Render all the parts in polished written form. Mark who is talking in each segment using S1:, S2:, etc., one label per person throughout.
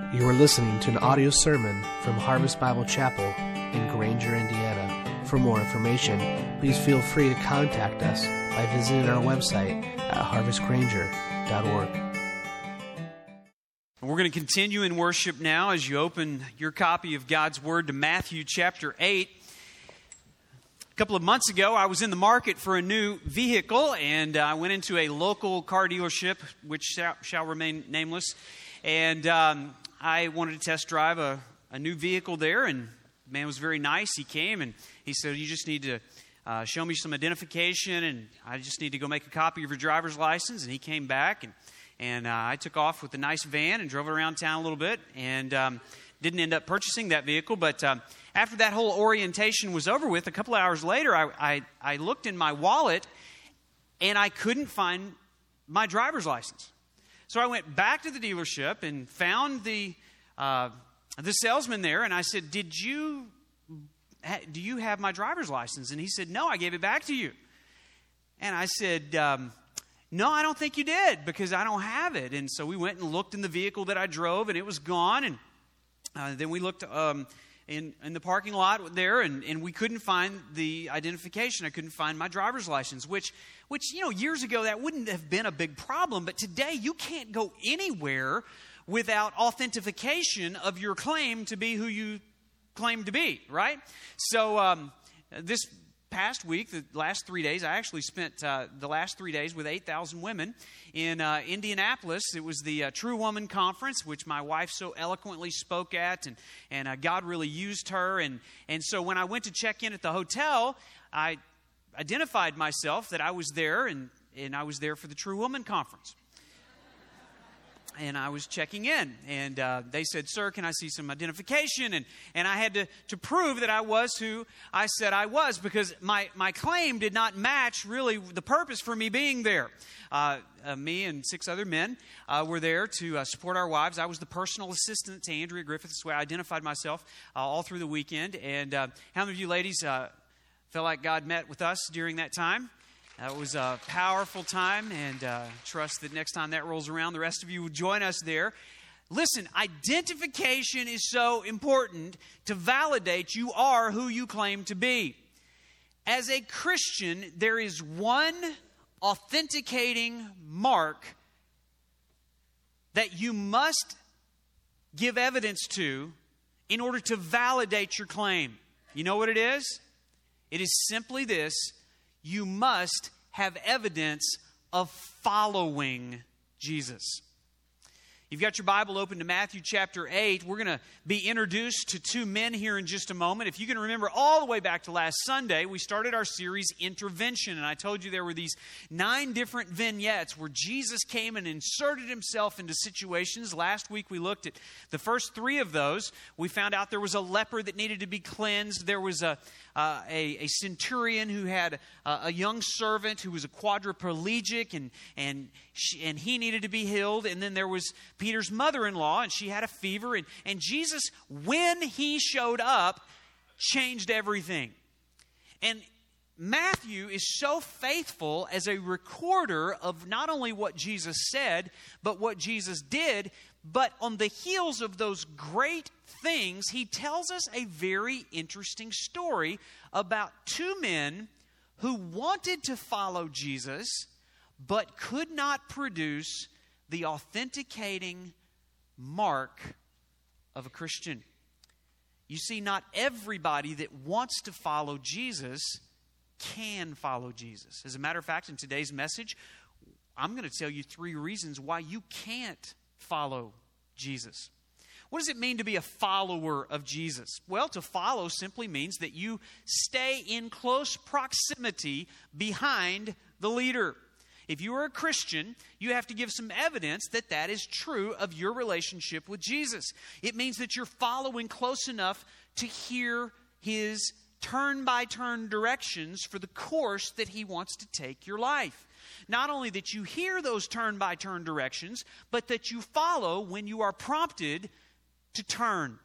S1: You are listening to an audio sermon from Harvest Bible Chapel in Granger, Indiana. For more information, please feel free to contact us by visiting our website at harvestgranger.org.
S2: We're going to continue in worship now as you open your copy of God's Word to Matthew chapter 8. A couple of months ago, I was in the market for a new vehicle, and I went into a local car dealership, which shall remain nameless, and I wanted to test drive a new vehicle there, and the man was very nice. He came, and he said, "You just need to show me some identification, and I just need to go make a copy of your driver's license." And he came back, and I took off with a nice van and drove it around town a little bit, and didn't end up purchasing that vehicle. But after that whole orientation was over with, a couple of hours later, I looked in my wallet, and I couldn't find my driver's license. So I went back to the dealership and found the salesman there, and I said, do you have my driver's license? And he said, "No, I gave it back to you." And I said, "No, I don't think you did, because I don't have it." And so we went and looked in the vehicle that I drove, and it was gone. And then we looked in the parking lot there, and we couldn't find the identification. I couldn't find my driver's license, which years ago that wouldn't have been a big problem. But today you can't go anywhere without authentication of your claim to be who you claim to be, right? So this past week, the last 3 days, I actually spent the last 3 days with 8,000 women in Indianapolis. It was the True Woman Conference, which my wife so eloquently spoke at, and God really used her. And so when I went to check in at the hotel, I identified myself that I was there, and I was there for the True Woman Conference. And I was checking in, and they said, "Sir, can I see some identification?" And I had to prove that I was who I said I was, because my claim did not match really the purpose for me being there. Me and 6 other men were there to support our wives. I was the personal assistant to Andrea Griffith. That's the way I identified myself all through the weekend. And how many of you ladies felt like God met with us during that time? It was a powerful time, and trust that next time that rolls around, the rest of you will join us there. Listen, identification is so important to validate you are who you claim to be. As a Christian, there is one authenticating mark that you must give evidence to in order to validate your claim. You know what it is? It is simply this: you must have evidence of following Jesus. You've got your Bible open to Matthew chapter 8. We're going to be introduced to 2 men here in just a moment. If you can remember all the way back to last Sunday, we started our series, Intervention. And I told you there were these 9 different vignettes where Jesus came and inserted himself into situations. Last week we looked at the first 3 of those. We found out there was a leper that needed to be cleansed. There was a centurion who had a young servant who was a quadriplegic, and he needed to be healed. And then there was Peter's mother-in-law, and she had a fever. And Jesus, when he showed up, changed everything. And Matthew is so faithful as a recorder of not only what Jesus said, but what Jesus did. But on the heels of those great things, he tells us a very interesting story about 2 men who wanted to follow Jesus, but could not produce the authenticating mark of a Christian. You see, not everybody that wants to follow Jesus can follow Jesus. As a matter of fact, in today's message, I'm going to tell you 3 reasons why you can't follow Jesus. What does it mean to be a follower of Jesus? Well, to follow simply means that you stay in close proximity behind the leader. If you are a Christian, you have to give some evidence that that is true of your relationship with Jesus. It means that you're following close enough to hear his turn-by-turn directions for the course that he wants to take your life. Not only that you hear those turn-by-turn directions, but that you follow when you are prompted to turn.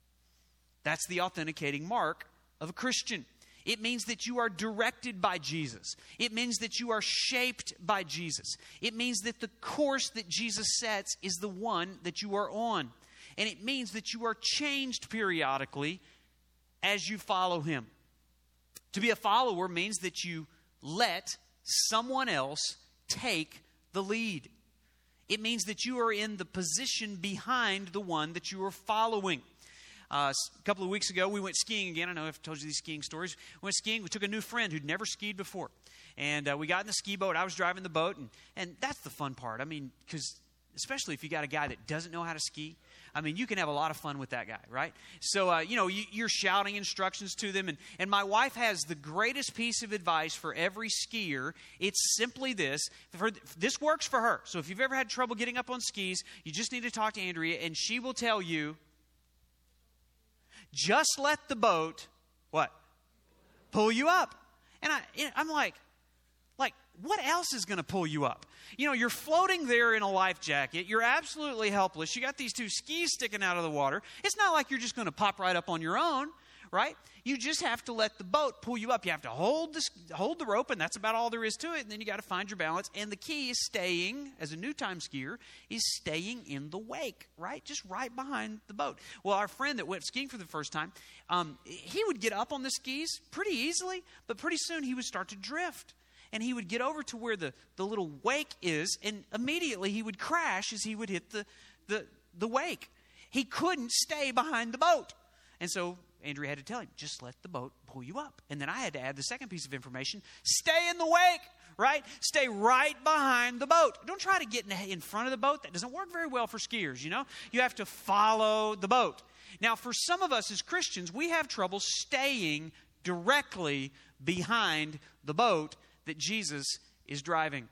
S2: That's the authenticating mark of a Christian. It means that you are directed by Jesus. It means that you are shaped by Jesus. It means that the course that Jesus sets is the one that you are on. And it means that you are changed periodically as you follow him. To be a follower means that you let someone else take the lead. It means that you are in the position behind the one that you are following. A couple of weeks ago, we went skiing again. I know I've told you these skiing stories. We went skiing. We took a new friend who'd never skied before. And we got in the ski boat. I was driving the boat. And that's the fun part. I mean, because especially if you got a guy that doesn't know how to ski, I mean, you can have a lot of fun with that guy, right? So, you're shouting instructions to them. And my wife has the greatest piece of advice for every skier. It's simply this. This works for her. So if you've ever had trouble getting up on skis, you just need to talk to Andrea, and she will tell you, just let the boat, what? Pull you up. And I'm like, what else is going to pull you up? You're floating there in a life jacket. You're absolutely helpless. You got these two skis sticking out of the water. It's not like you're just going to pop right up on your own, right? You just have to let the boat pull you up. You have to hold the rope, and that's about all there is to it. And then you got to find your balance. And the key is staying, as a new time skier, is staying in the wake, right? Just right behind the boat. Well, our friend that went skiing for the first time, he would get up on the skis pretty easily, but pretty soon he would start to drift. And he would get over to where the little wake is, and immediately he would crash as he would hit the wake. He couldn't stay behind the boat. And so Andrea had to tell him, just let the boat pull you up. And then I had to add the second piece of information, stay in the wake, right? Stay right behind the boat. Don't try to get in front of the boat. That doesn't work very well for skiers, You have to follow the boat. Now, for some of us as Christians, we have trouble staying directly behind the boat that Jesus is driving.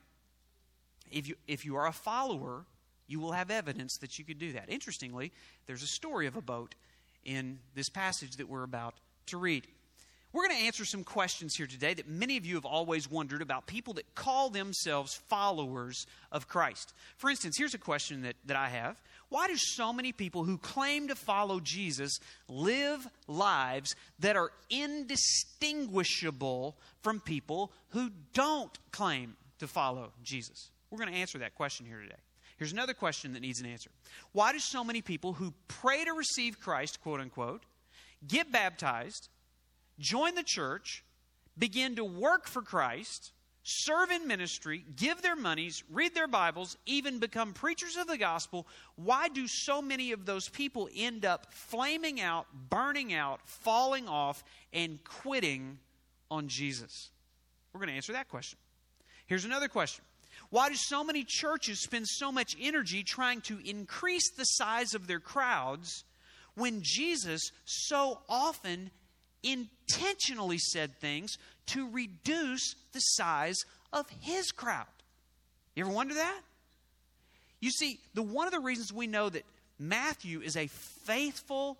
S2: If you are a follower, you will have evidence that you could do that. Interestingly, there's a story of a boat in this passage that we're about to read. We're going to answer some questions here today that many of you have always wondered about people that call themselves followers of Christ. For instance, here's a question that I have. Why do so many people who claim to follow Jesus live lives that are indistinguishable from people who don't claim to follow Jesus? We're going to answer that question here today. Here's another question that needs an answer. Why do so many people who pray to receive Christ, quote unquote, get baptized, join the church, begin to work for Christ, serve in ministry, give their monies, read their Bibles, even become preachers of the gospel? Why do so many of those people end up flaming out, burning out, falling off, and quitting on Jesus? We're going to answer that question. Here's another question. Why do so many churches spend so much energy trying to increase the size of their crowds when Jesus so often intentionally said things to reduce the size of his crowd? You ever wonder that? You see, one of the reasons we know that Matthew is a faithful,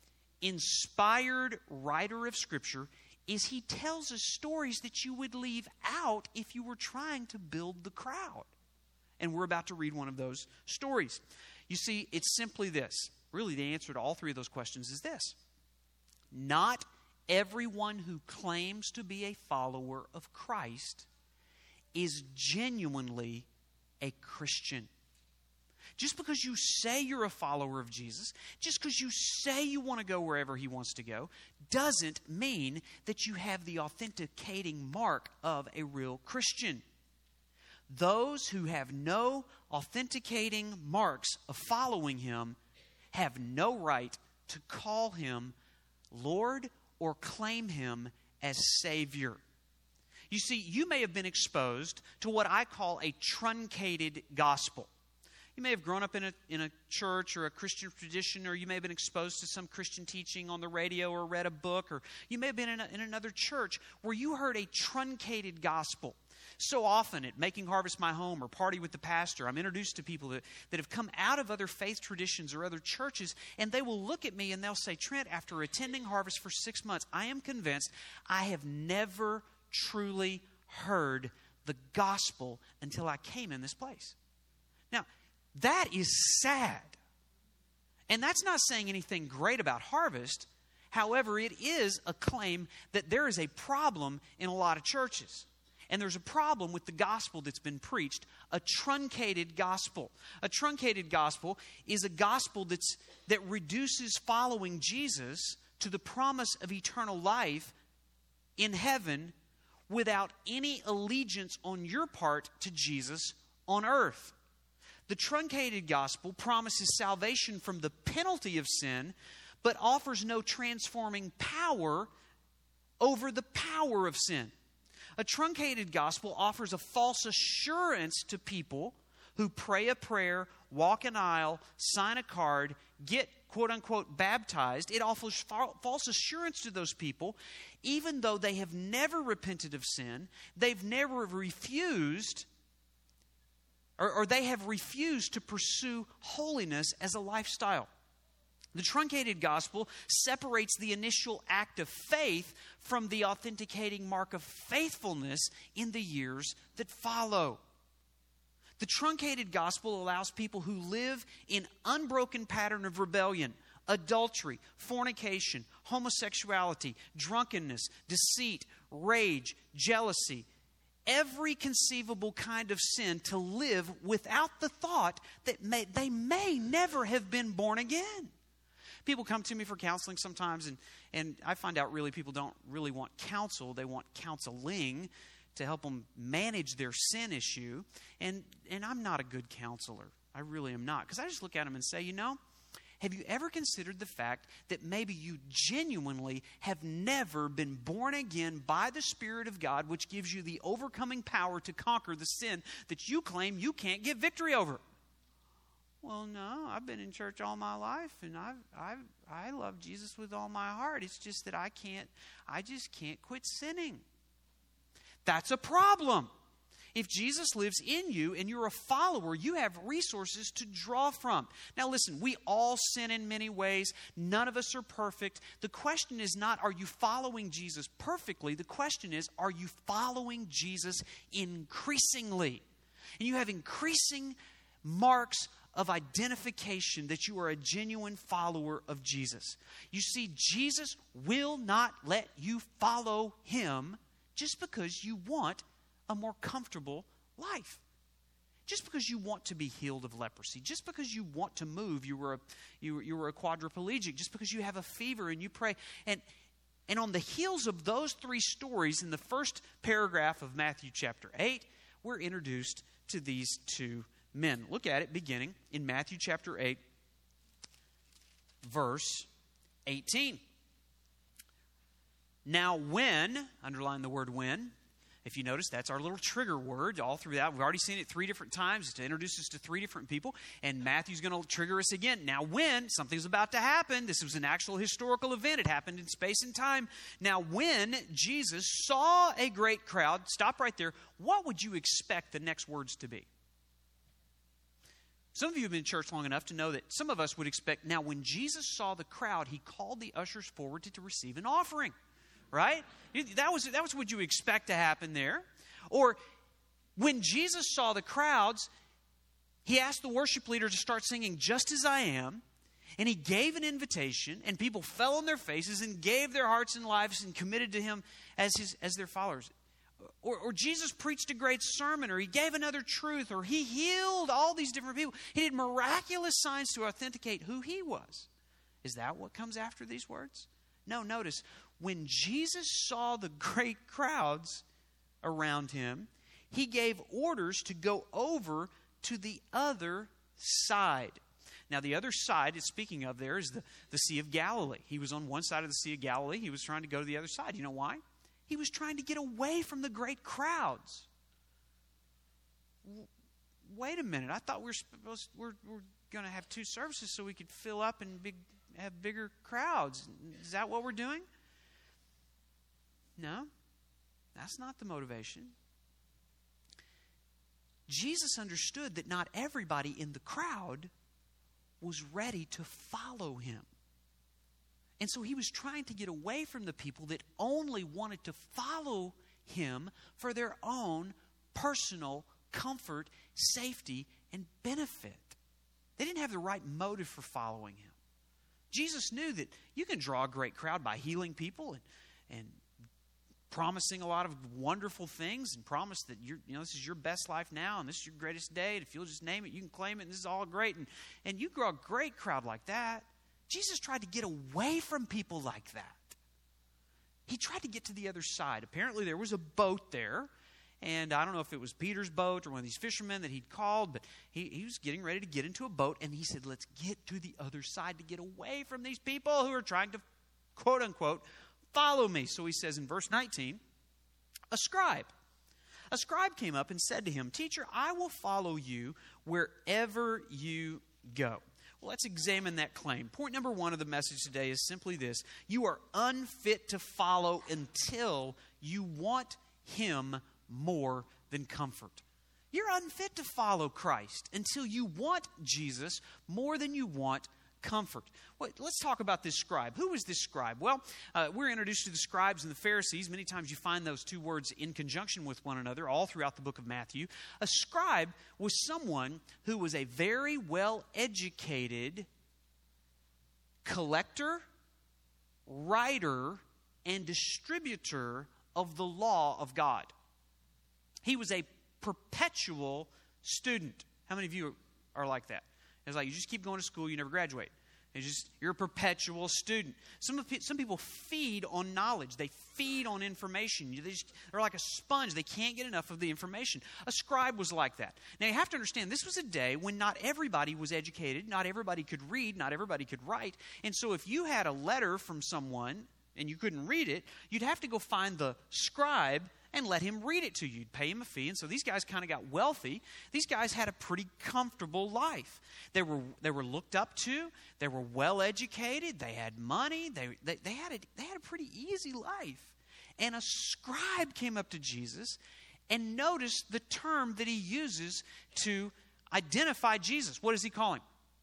S2: inspired writer of Scripture is he tells us stories that you would leave out if you were trying to build the crowd. And we're about to read one of those stories. You see, it's simply this. Really, the answer to all three of those questions is this. Not everyone who claims to be a follower of Christ is genuinely a Christian. Just because you say you're a follower of Jesus, just because you say you want to go wherever he wants to go, doesn't mean that you have the authenticating mark of a real Christian. Those who have no authenticating marks of following him have no right to call him Lord or claim him as Savior. You see, you may have been exposed to what I call a truncated gospel. You may have grown up in a church or a Christian tradition, or you may have been exposed to some Christian teaching on the radio or read a book, or you may have been in another church where you heard a truncated gospel. So often at Making Harvest My Home or Party with the Pastor, I'm introduced to people that have come out of other faith traditions or other churches, and they will look at me and they'll say, Trent, after attending Harvest for 6 months, I am convinced I have never truly heard the gospel until I came in this place. Now, that is sad. And that's not saying anything great about Harvest. However, it is a claim that there is a problem in a lot of churches. And there's a problem with the gospel that's been preached, a truncated gospel. A truncated gospel is a gospel that reduces following Jesus to the promise of eternal life in heaven without any allegiance on your part to Jesus on earth. The truncated gospel promises salvation from the penalty of sin, but offers no transforming power over the power of sin. A truncated gospel offers a false assurance to people who pray a prayer, walk an aisle, sign a card, get quote-unquote baptized. It offers false assurance to those people, even though they have never repented of sin, they've never refused, or they have refused to pursue holiness as a lifestyle. The truncated gospel separates the initial act of faith from the authenticating mark of faithfulness in the years that follow. The truncated gospel allows people who live in unbroken pattern of rebellion, adultery, fornication, homosexuality, drunkenness, deceit, rage, jealousy, every conceivable kind of sin to live without the thought that they may never have been born again. People come to me for counseling sometimes, and I find out really people don't really want counsel. They want counseling to help them manage their sin issue. And I'm not a good counselor. I really am not. Because I just look at them and say, have you ever considered the fact that maybe you genuinely have never been born again by the Spirit of God, which gives you the overcoming power to conquer the sin that you claim you can't get victory over? Well, no, I've been in church all my life, and I love Jesus with all my heart. It's just that I just can't quit sinning. That's a problem. If Jesus lives in you and you're a follower, you have resources to draw from. Now listen, we all sin in many ways. None of us are perfect. The question is not, are you following Jesus perfectly? The question is, are you following Jesus increasingly? And you have increasing marks of identification that you are a genuine follower of Jesus. You see, Jesus will not let you follow Him just because you want a more comfortable life. Just because you want to be healed of leprosy. Just because you want to move. You were a quadriplegic. Just because you have a fever and you pray. And on the heels of those three stories in the first paragraph of Matthew chapter 8, we're introduced to these two men. Look at it beginning in Matthew chapter 8, verse 18. Now when, underline the word when, if you notice, that's our little trigger word all through that. We've already seen it 3 different times to introduce us to 3 different people. And Matthew's going to trigger us again. Now when something's about to happen, this was an actual historical event. It happened in space and time. Now when Jesus saw a great crowd, stop right there. What would you expect the next words to be? Some of you have been in church long enough to know that some of us would expect, now when Jesus saw the crowd, He called the ushers forward to receive an offering. Right? That was what you expect to happen there. Or when Jesus saw the crowds, He asked the worship leader to start singing Just As I Am, and He gave an invitation, and people fell on their faces and gave their hearts and lives and committed to Him as their followers. Or Jesus preached a great sermon, or He gave another truth, or He healed all these different people. He did miraculous signs to authenticate who He was. Is that what comes after these words? No, notice, when Jesus saw the great crowds around Him, He gave orders to go over to the other side. Now, the other side, it's speaking of there, is the Sea of Galilee. He was on one side of the Sea of Galilee. He was trying to go to the other side. You know why? He was trying to get away from the great crowds. Wait a minute. I thought we're going to have 2 services so we could fill up and have bigger crowds. Is that what we're doing? No, that's not the motivation. Jesus understood that not everybody in the crowd was ready to follow Him. And so He was trying to get away from the people that only wanted to follow Him for their own personal comfort, safety, and benefit. They didn't have the right motive for following Him. Jesus knew that you can draw a great crowd by healing people and promising a lot of wonderful things and promise that this is your best life now and this is your greatest day. And if you'll just name it, you can claim it. And this is all great. And you grow a great crowd like that. Jesus tried to get away from people like that. He tried to get to the other side. Apparently there was a boat there. And I don't know if it was Peter's boat or one of these fishermen that he'd called, but he was getting ready to get into a boat. And he said, let's get to the other side to get away from these people who are trying to, quote unquote, follow me. So he says in verse 19, a scribe came up and said to him, Teacher, I will follow you wherever you go. Well, let's examine that claim. Point number one of the message today is simply this. You are unfit to follow until you want him more than comfort. You're unfit to follow Christ until you want Jesus more than you want comfort. Well, let's talk about this scribe. Who was this scribe? Well, we're introduced to the scribes and the Pharisees. Many times you find those two words in conjunction with one another all throughout the book of Matthew. A scribe was someone who was a very well-educated collector, writer, and distributor of the law of God. He was a perpetual student. How many of you are like that? It's like you just keep going to school, you never graduate. You're a perpetual student. Some people feed on knowledge. They feed on information. They're like a sponge. They can't get enough of the information. A scribe was like that. Now you have to understand, this was a day when not everybody was educated. Not everybody could read. Not everybody could write. And so if you had a letter from someone and you couldn't read it, you'd have to go find the scribe and let him read it to you. You'd pay him a fee. And so these guys kind of got wealthy. These guys had a pretty comfortable life. They were looked up to. They were well educated. They had money. They had a pretty easy life. And a scribe came up to Jesus and noticed the term that he uses to identify Jesus. What does he call him?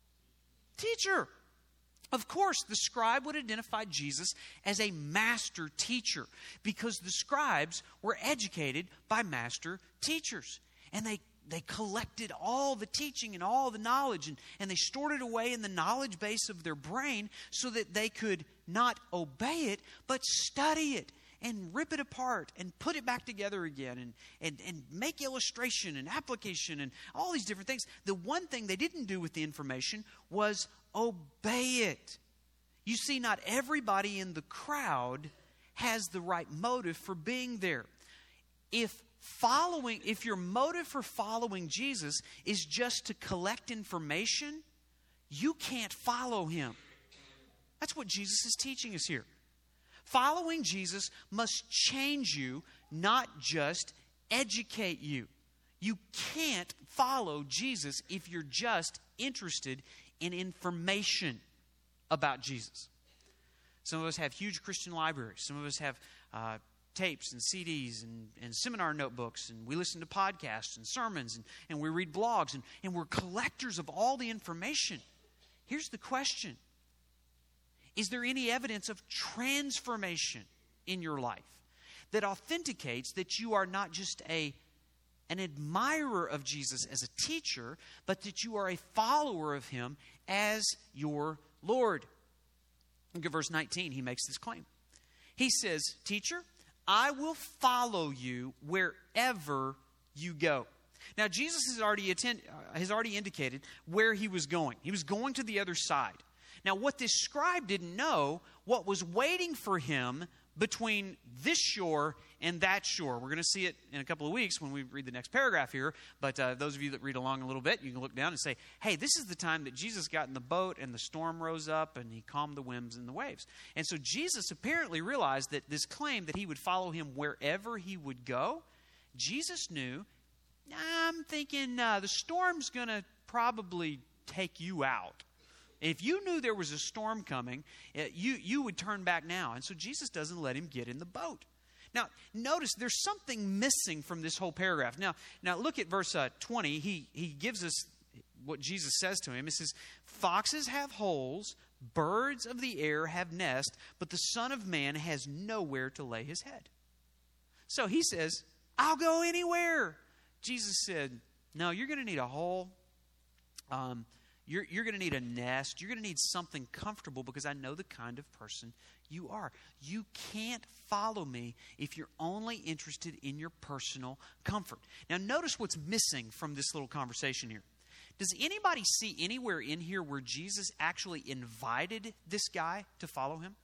S2: Teacher. Of course, the scribe would identify Jesus as a master teacher because the scribes were educated by master teachers. And they collected all the teaching and all the knowledge and they stored it away in the knowledge base of their brain so that they could not obey it, but study it and rip it apart and put it back together again and make illustration and application and all these different things. The one thing they didn't do with the information was obey it. You see, not everybody in the crowd has the right motive for being there. If your motive for following Jesus is just to collect information, you can't follow him. That's what Jesus is teaching us here. Following Jesus must change you, not just educate you. You can't follow Jesus if you're just interested in information about Jesus. Some of us have huge Christian libraries. Some of us have tapes and CDs and seminar notebooks, and we listen to podcasts and sermons, and we read blogs, and we're collectors of all the information. Here's the question. Is there any evidence of transformation in your life that authenticates that you are not just an admirer of Jesus as a teacher, but that you are a follower of him as your Lord? Look at verse 19. He makes this claim. He says, Teacher, I will follow you wherever you go. Now, Jesus has already indicated where he was going. He was going to the other side. Now, what this scribe didn't know, what was waiting for him between this shore and that shore. We're going to see it in a couple of weeks when we read the next paragraph here. But those of you that read along a little bit, you can look down and say, hey, this is the time that Jesus got in the boat and the storm rose up and he calmed the winds and the waves. And so Jesus apparently realized that this claim that he would follow him wherever he would go, Jesus knew, I'm thinking the storm's going to probably take you out. If you knew there was a storm coming, you would turn back now. And so Jesus doesn't let him get in the boat. Now, notice there's something missing from this whole paragraph. Now look at verse 20. He gives us what Jesus says to him. It says, foxes have holes, birds of the air have nests, but the Son of Man has nowhere to lay his head. So he says, I'll go anywhere. Jesus said, no, you're going to need a hole. You're going to need a nest. You're going to need something comfortable because I know the kind of person you are. You can't follow me if you're only interested in your personal comfort. Now, notice what's missing from this little conversation here. Does anybody see anywhere in here where Jesus actually invited this guy to follow him?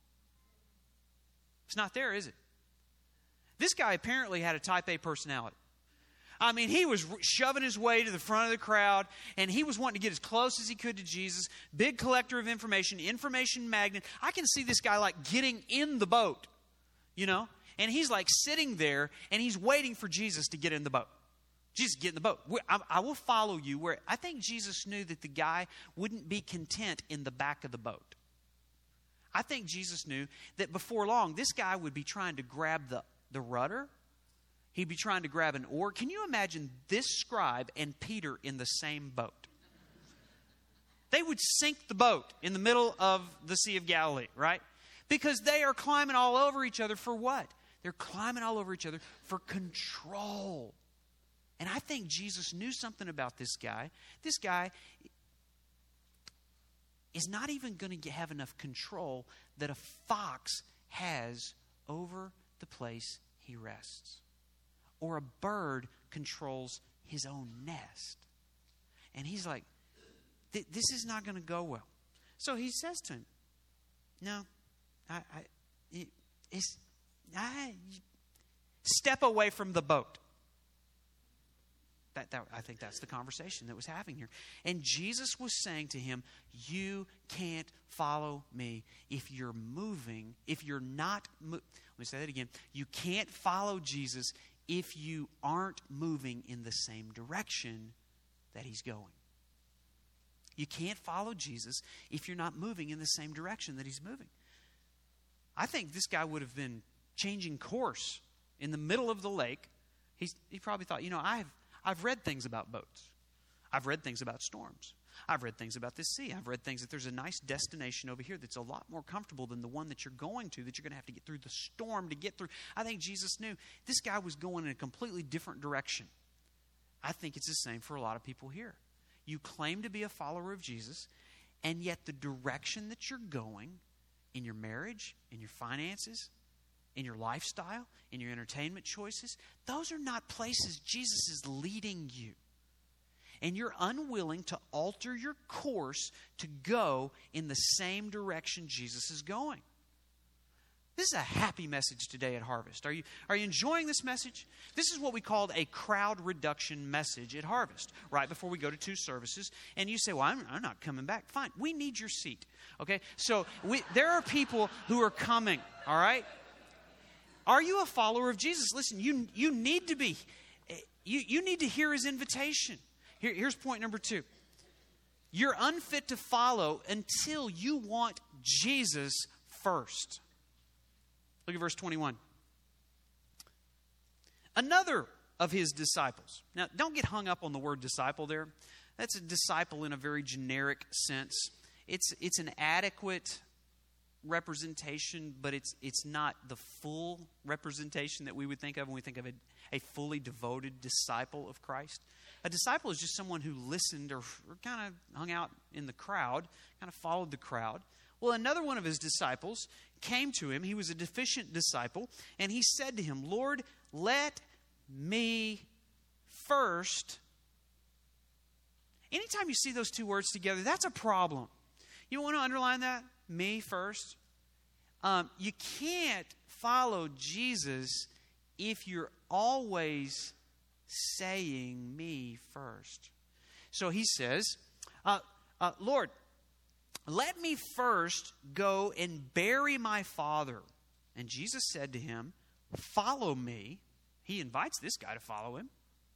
S2: It's not there, is it? This guy apparently had a type A personality. I mean, he was shoving his way to the front of the crowd, and he was wanting to get as close as he could to Jesus. Big collector of information magnet. I can see this guy like getting in the boat, you know? And he's like sitting there, and he's waiting for Jesus to get in the boat. Jesus, get in the boat. I will follow you. Where I think Jesus knew that the guy wouldn't be content in the back of the boat. I think Jesus knew that before long, this guy would be trying to grab the rudder. He'd be trying to grab an oar. Can you imagine this scribe and Peter in the same boat? They would sink the boat in the middle of the Sea of Galilee, right? Because they are climbing all over each other for what? They're climbing all over each other for control. And I think Jesus knew something about this guy. This guy is not even going to have enough control that a fox has over the place he rests. Or a bird controls his own nest. And he's like, this is not going to go well. So he says to him, no, step away from the boat. I think that's the conversation that was happening here. And Jesus was saying to him, you can't follow me if you're moving, if you're not, let me say that again. You can't follow Jesus if you aren't moving in the same direction that he's going. You can't follow Jesus if you're not moving in the same direction that he's moving. I think this guy would have been changing course in the middle of the lake. He probably thought, you know, I've read things about boats. I've read things about storms. I've read things about this sea. I've read things that there's a nice destination over here that's a lot more comfortable than the one that you're going to, that you're going to have to get through the storm to get through. I think Jesus knew this guy was going in a completely different direction. I think it's the same for a lot of people here. You claim to be a follower of Jesus, and yet the direction that you're going in your marriage, in your finances, in your lifestyle, in your entertainment choices, those are not places Jesus is leading you. And you're unwilling to alter your course to go in the same direction Jesus is going. This is a happy message today at Harvest. Are you enjoying this message? This is what we called a crowd reduction message at Harvest, right before we go to 2 services. And you say, well, I'm not coming back. Fine. We need your seat. Okay? So there are people who are coming, all right? Are you a follower of Jesus? Listen, you need to be. You need to hear his invitation. Here's point number 2. You're unfit to follow until you want Jesus first. Look at verse 21. Another of his disciples. Now, don't get hung up on the word disciple there. That's a disciple in a very generic sense. It's an adequate representation, but it's not the full representation that we would think of when we think of a fully devoted disciple of Christ. A disciple is just someone who listened or kind of hung out in the crowd, kind of followed the crowd. Well, another one of his disciples came to him. He was a deficient disciple, and he said to him, Lord, let me first. Anytime you see those two words together, that's a problem. You want to underline that? Me first. You can't follow Jesus if you're always saying me first. So he says, Lord, let me first go and bury my father. And Jesus said to him, follow me. He invites this guy to follow him.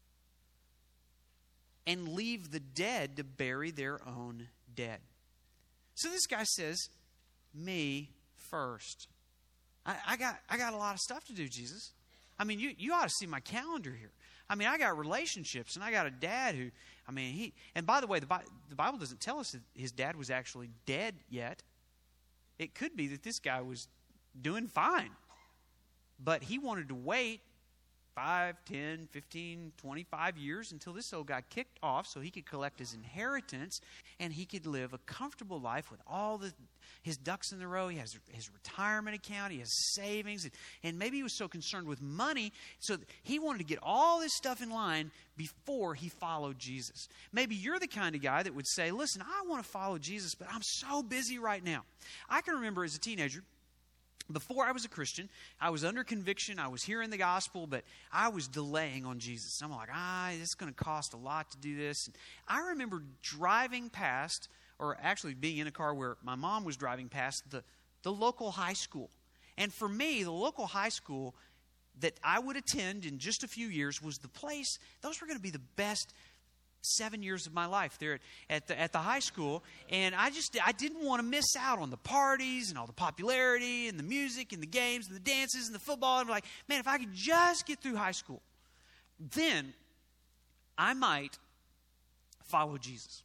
S2: And leave the dead to bury their own dead. So this guy says, me first. I got a lot of stuff to do, Jesus. I mean, you ought to see my calendar here. I mean, I got relationships, and I got a dad who, and by the way, the Bible doesn't tell us that his dad was actually dead yet. It could be that this guy was doing fine, but he wanted to wait 5, 10, 15, 25 years until this old guy kicked off so he could collect his inheritance. and he could live a comfortable life with all his ducks in the row. He has his retirement account. He has savings. And maybe he was so concerned with money, so he wanted to get all this stuff in line before he followed Jesus. Maybe you're the kind of guy that would say, listen, I want to follow Jesus, but I'm so busy right now. I can remember as a teenager, before I was a Christian, I was under conviction. I was hearing the gospel, but I was delaying on Jesus. I'm like, it's going to cost a lot to do this. And I remember driving past, or actually being in a car where my mom was driving past the local high school. And for me, the local high school that I would attend in just a few years was the place. Those were going to be the best 7 years of my life there at the high school, and I didn't want to miss out on the parties and all the popularity and the music and the games and the dances and the football. I'm like, man, if I could just get through high school, then I might follow Jesus.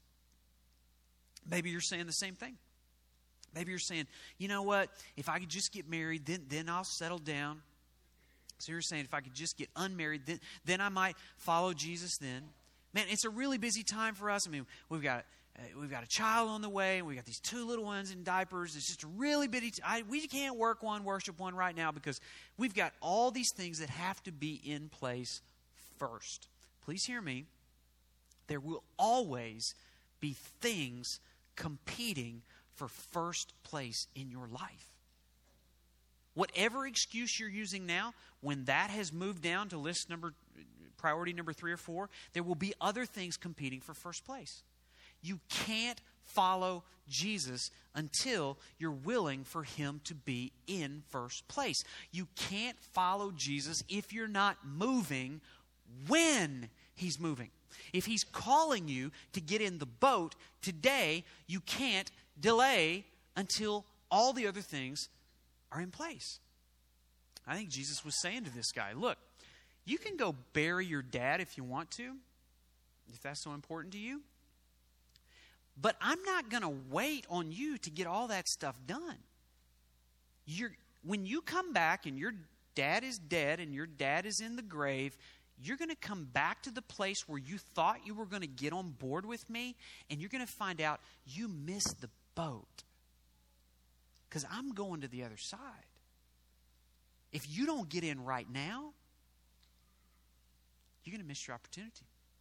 S2: Maybe you're saying the same thing. Maybe you're saying, you know what, if I could just get married, then I'll settle down. So you're saying if I could just get unmarried, then I might follow Jesus then. Man, it's a really busy time for us. I mean, we've got a child on the way, and we've got these 2 little ones in diapers. It's just a really busy we can't worship one right now because we've got all these things that have to be in place first. Please hear me. There will always be things competing for first place in your life. Whatever excuse you're using now, when that has moved down to priority number 3 or 4, there will be other things competing for first place. You can't follow Jesus until you're willing for him to be in first place. You can't follow Jesus if you're not moving when he's moving. If he's calling you to get in the boat today, you can't delay until all the other things are in place. I think Jesus was saying to this guy, look, you can go bury your dad if you want to, if that's so important to you. But I'm not going to wait on you to get all that stuff done. When you come back and your dad is dead and your dad is in the grave, you're going to come back to the place where you thought you were going to get on board with me, and you're going to find out you missed the boat. Because I'm going to the other side. If you don't get in right now, you're going to miss your opportunity.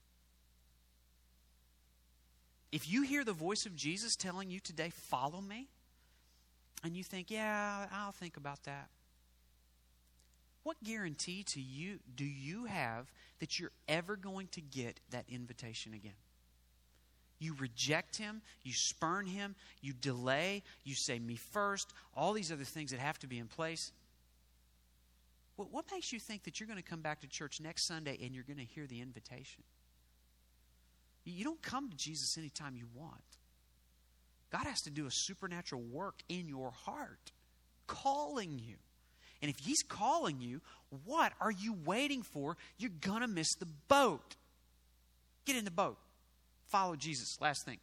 S2: If you hear the voice of Jesus telling you today, follow me, and you think, yeah, I'll think about that. What guarantee do you have that you're ever going to get that invitation again? You reject him, you spurn him, you delay, you say me first, all these other things that have to be in place. What makes you think that you're going to come back to church next Sunday and you're going to hear the invitation? You don't come to Jesus anytime you want. God has to do a supernatural work in your heart, calling you. And if he's calling you, what are you waiting for? You're going to miss the boat. Get in the boat. Follow Jesus. Last thing.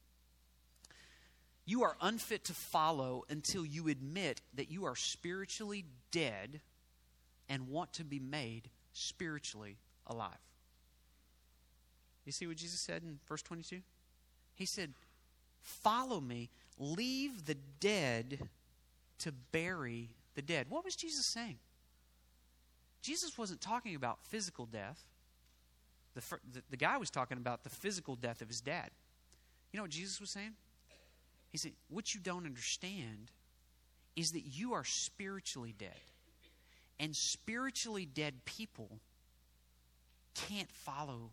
S2: You are unfit to follow until you admit that you are spiritually dead and want to be made spiritually alive. You see what Jesus said in verse 22? He said, follow me, leave the dead to bury the dead. What was Jesus saying? Jesus wasn't talking about physical death. The guy was talking about the physical death of his dad. You know what Jesus was saying? He said, what you don't understand is that you are spiritually dead. And spiritually dead people can't follow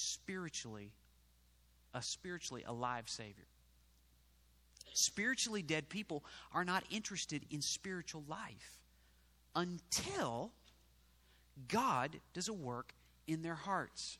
S2: a spiritually alive Savior. Spiritually dead people are not interested in spiritual life until God does a work in their hearts.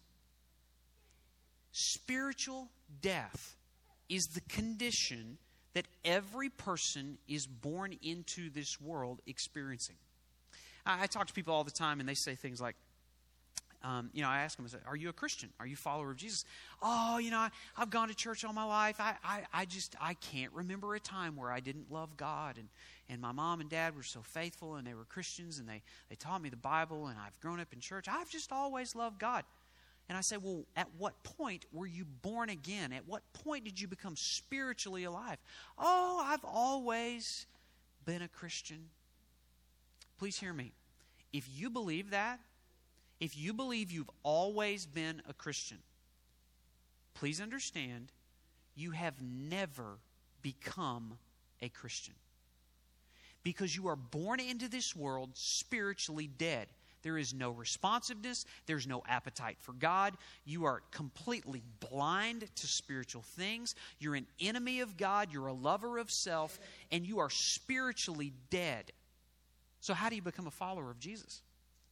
S2: Spiritual death is the condition that every person is born into this world experiencing. I talk to people all the time, and they say things like, I ask them, are you a Christian? Are you a follower of Jesus? Oh, I've gone to church all my life. I can't remember a time where I didn't love God. And my mom and dad were so faithful, and they were Christians, and they taught me the Bible, and I've grown up in church. I've just always loved God. And I say, well, at what point were you born again? At what point did you become spiritually alive? Oh, I've always been a Christian. Please hear me. If you believe that, if you believe you've always been a Christian, please understand you have never become a Christian. Because you are born into this world spiritually dead. There is no responsiveness. There's no appetite for God. You are completely blind to spiritual things. You're an enemy of God. You're a lover of self. And you are spiritually dead. So how do you become a follower of Jesus?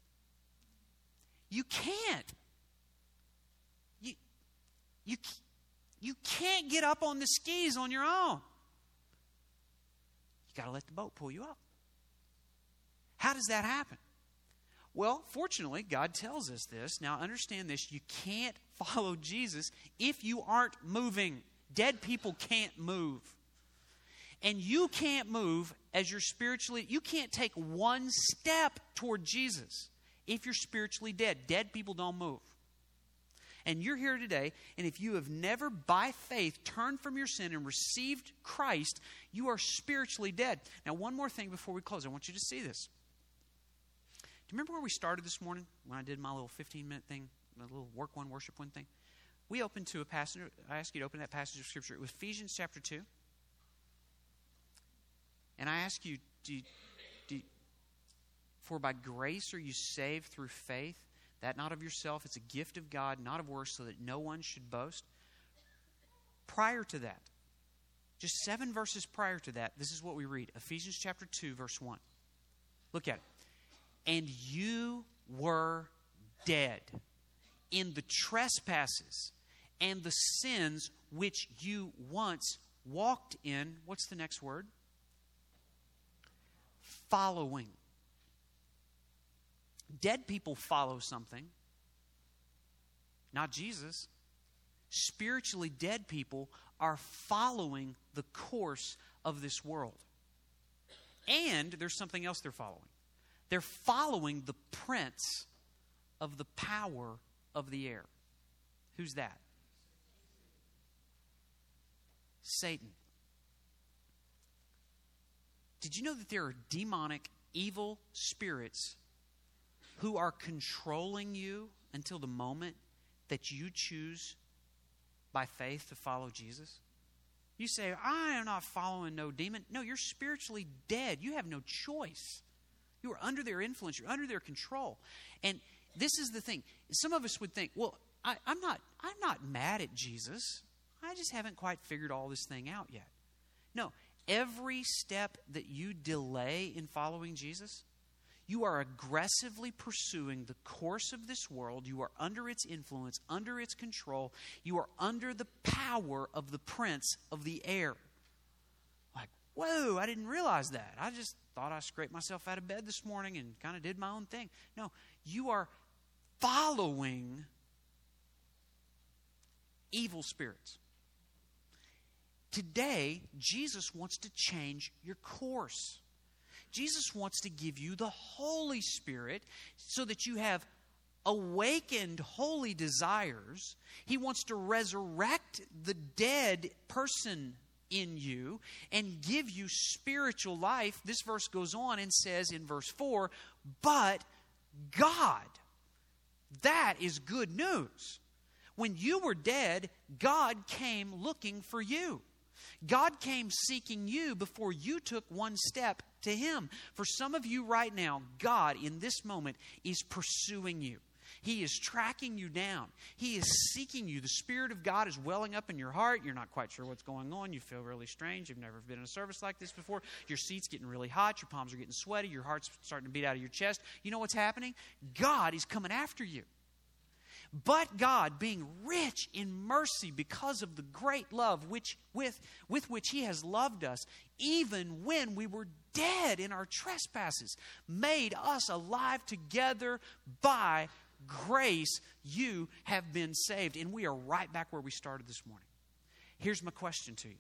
S2: You can't. You can't get up on the skis on your own. You got to let the boat pull you up. How does that happen? Well, fortunately, God tells us this. Now, understand this. You can't follow Jesus if you aren't moving. Dead people can't move. And you can't move as you're spiritually... You can't take one step toward Jesus if you're spiritually dead. Dead people don't move. And you're here today, and if you have never, by faith, turned from your sin and received Christ, you are spiritually dead. Now, one more thing before we close. I want you to see this. Do you remember where we started this morning when I did my little 15-minute thing, my little work one, worship one thing? We opened to a passage. I asked you to open that passage of Scripture. It was Ephesians chapter 2. And I ask you, for by grace are you saved through faith, that not of yourself, it's a gift of God, not of works, so that no one should boast. Prior to that, just 7 verses prior to that, this is what we read. Ephesians chapter 2, verse 1. Look at it. And you were dead in the trespasses and the sins which you once walked in. What's the next word? Following. Dead people follow something, not Jesus. Spiritually dead people are following the course of this world. And there's something else they're following. They're following the prince of the power of the air. Who's that? Satan. Did you know that there are demonic, evil spirits who are controlling you until the moment that you choose by faith to follow Jesus? You say, I am not following no demon. No, you're spiritually dead. You have no choice. You are under their influence. You're under their control. And this is the thing. Some of us would think, well, I'm not mad at Jesus. I just haven't quite figured all this thing out yet. No, every step that you delay in following Jesus, you are aggressively pursuing the course of this world. You are under its influence, under its control. You are under the power of the prince of the air. Like, whoa, I didn't realize that. I just thought I scraped myself out of bed this morning and kind of did my own thing. No, you are following evil spirits. Today, Jesus wants to change your course. Jesus wants to give you the Holy Spirit so that you have awakened holy desires. He wants to resurrect the dead person in you and give you spiritual life. This verse goes on and says in verse 4, but God. That is good news. When you were dead, God came looking for you. God came seeking you before you took one step to Him. For some of you right now, God in this moment is pursuing you. He is tracking you down. He is seeking you. The Spirit of God is welling up in your heart. You're not quite sure what's going on. You feel really strange. You've never been in a service like this before. Your seat's getting really hot. Your palms are getting sweaty. Your heart's starting to beat out of your chest. You know what's happening? God is coming after you. But God, being rich in mercy because of the great love with which He has loved us, even when we were dead in our trespasses, made us alive together by grace. You have been saved. And we are right back where we started this morning. Here's my question to you.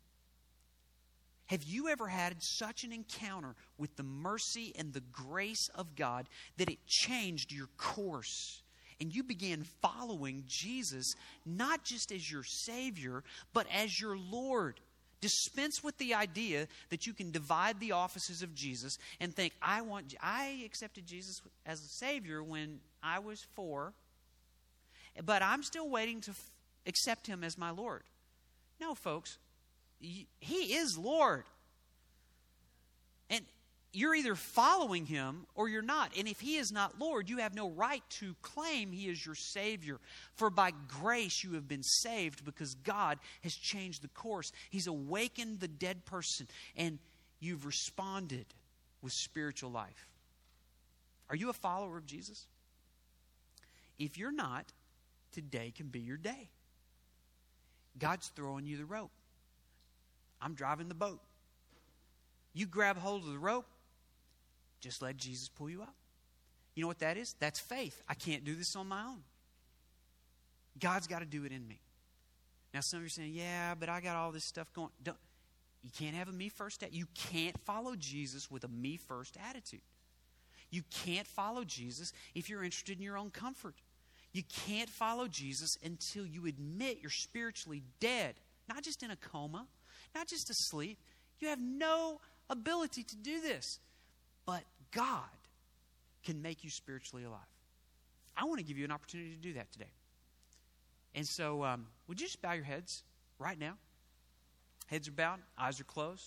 S2: Have you ever had such an encounter with the mercy and the grace of God that it changed your course? and you began following Jesus, not just as your Savior, but as your Lord. Dispense with the idea that you can divide the offices of Jesus and think, I accepted Jesus as a Savior when I was 4, but I'm still waiting to accept Him as my Lord. No, folks, He is Lord. And you're either following Him or you're not. And if He is not Lord, you have no right to claim He is your Savior. For by grace you have been saved because God has changed the course. He's awakened the dead person and you've responded with spiritual life. Are you a follower of Jesus? If you're not, today can be your day. God's throwing you the rope. I'm driving the boat. You grab hold of the rope. Just let Jesus pull you up. You know what that is? That's faith. I can't do this on my own. God's got to do it in me. Now some of you are saying, yeah, but I got all this stuff going. You can't have a me first attitude. You can't follow Jesus with a me first attitude. You can't follow Jesus if you're interested in your own comfort. You can't follow Jesus until you admit you're spiritually dead. Not just in a coma, not just asleep. You have no ability to do this. But God can make you spiritually alive. I want to give you an opportunity to do that today. And so, would you just bow your heads right now? Heads are bowed, eyes are closed.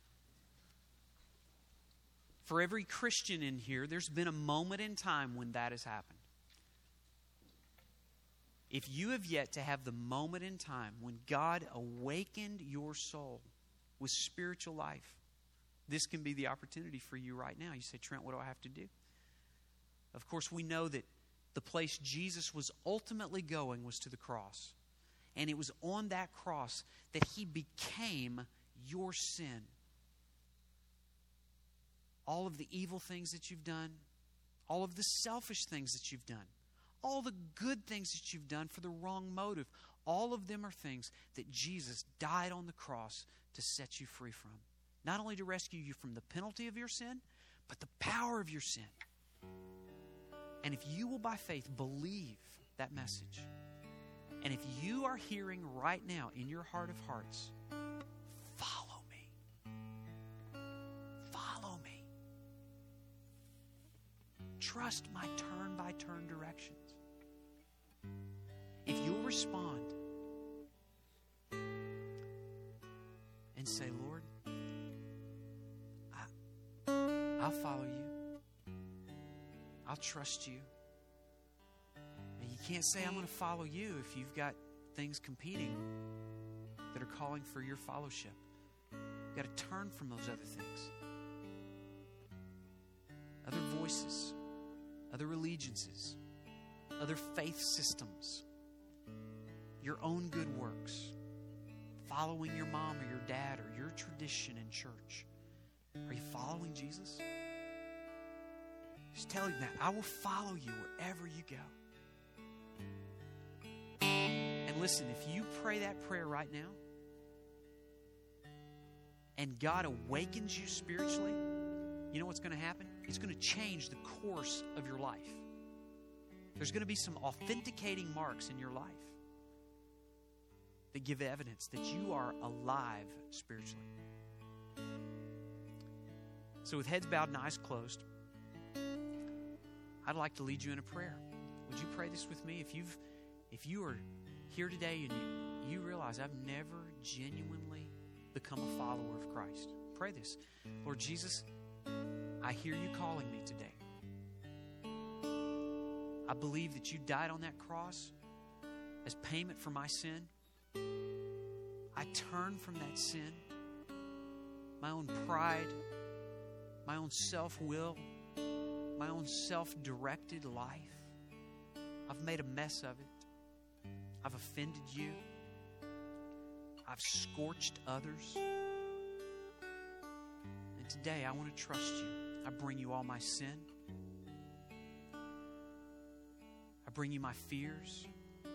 S2: For every Christian in here, there's been a moment in time when that has happened. If you have yet to have the moment in time when God awakened your soul with spiritual life, this can be the opportunity for you right now. You say, Trent, what do I have to do? Of course, we know that the place Jesus was ultimately going was to the cross. And it was on that cross that He became your sin. All of the evil things that you've done, all of the selfish things that you've done, all the good things that you've done for the wrong motive, all of them are things that Jesus died on the cross to set you free from. Not only to rescue you from the penalty of your sin, but the power of your sin. And if you will by faith believe that message, and if you are hearing right now in your heart of hearts, follow me. Follow me. Trust my turn-by-turn directions. If you'll respond and say, Lord, I'll follow you. I'll trust you. And you can't say I'm going to follow you if you've got things competing that are calling for your fellowship. You've got to turn from those other things. Other voices, other allegiances, other faith systems, your own good works, following your mom or your dad or your tradition in church. Are you following Jesus? Just tell Him that. I will follow you wherever you go. And listen, if you pray that prayer right now, and God awakens you spiritually, you know what's going to happen? It's going to change the course of your life. There's going to be some authenticating marks in your life that give evidence that you are alive spiritually. So with heads bowed and eyes closed, I'd like to lead you in a prayer. Would you pray this with me? If you are here today and you realize I've never genuinely become a follower of Christ, pray this. Lord Jesus, I hear you calling me today. I believe that you died on that cross as payment for my sin. I turn from that sin, my own pride, my own self-will, my own self-directed life. I've made a mess of it. I've offended you. I've scorched others. And today I want to trust you. I bring you all my sin. I bring you my fears.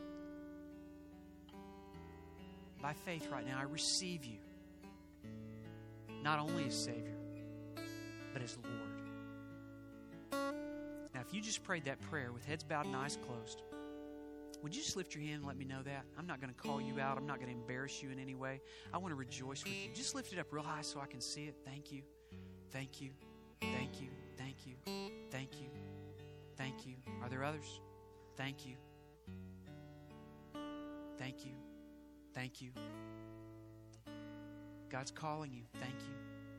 S2: By faith right now, I receive you. Not only as Savior, but as Lord. Now if you just prayed that prayer with heads bowed and eyes closed, would you just lift your hand and let me know that? I'm not going to call you out. I'm not going to embarrass you in any way. I want to rejoice with you. Just lift it up real high so I can see it. Thank you. Thank you. Thank you. Thank you. Thank you. Thank you. Are there others? Thank you. Thank you. Thank you. God's calling you. Thank you.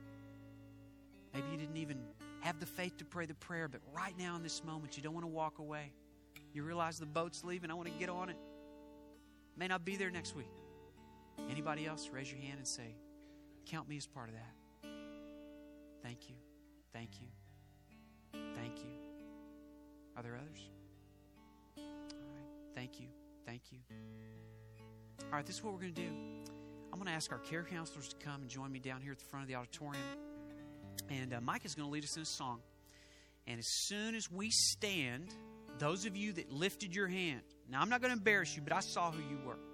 S2: Maybe you didn't even have the faith to pray the prayer, but right now in this moment, you don't want to walk away. You realize the boat's leaving. I want to get on it. May not be there next week. Anybody else? Raise your hand and say, count me as part of that. Thank you. Thank you. Thank you. Are there others? All right. Thank you. Thank you. All right, this is what we're going to do. I'm going to ask our care counselors to come and join me down here at the front of the auditorium. And Mike is going to lead us in a song. And as soon as we stand, those of you that lifted your hand, now I'm not going to embarrass you, but I saw who you were.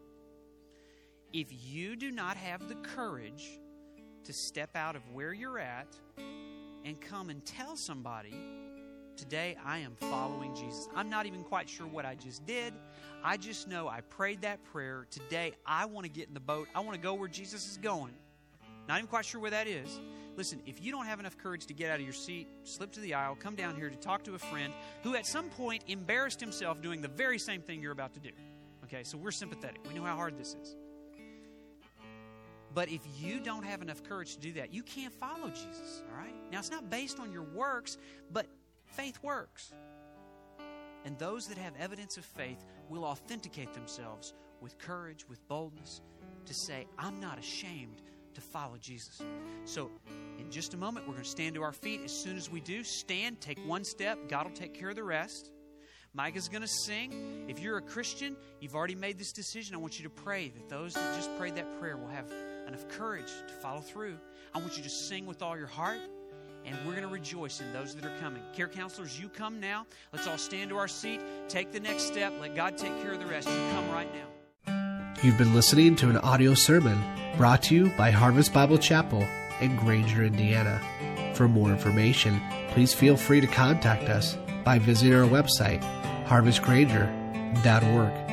S2: If you do not have the courage to step out of where you're at and come and tell somebody, today I am following Jesus. I'm not even quite sure what I just did. I just know I prayed that prayer. Today I want to get in the boat. I want to go where Jesus is going. Not even quite sure where that is. Listen, if you don't have enough courage to get out of your seat, slip to the aisle, come down here to talk to a friend who at some point embarrassed himself doing the very same thing you're about to do. Okay, so we're sympathetic. We know how hard this is. But if you don't have enough courage to do that, you can't follow Jesus, all right? Now, it's not based on your works, but faith works. And those that have evidence of faith will authenticate themselves with courage, with boldness, to say, I'm not ashamed to follow Jesus. So in just a moment, we're going to stand to our feet. As soon as we do, stand, take one step. God will take care of the rest. Mike is going to sing. If you're a Christian, you've already made this decision. I want you to pray that those that just prayed that prayer will have enough courage to follow through. I want you to sing with all your heart, and we're going to rejoice in those that are coming. Care counselors, you come now. Let's all stand to our seat. Take the next step. Let God take care of the rest. You come right now.
S1: You've been listening to an audio sermon brought to you by Harvest Bible Chapel in Granger, Indiana. For more information, please feel free to contact us by visiting our website, harvestgranger.org.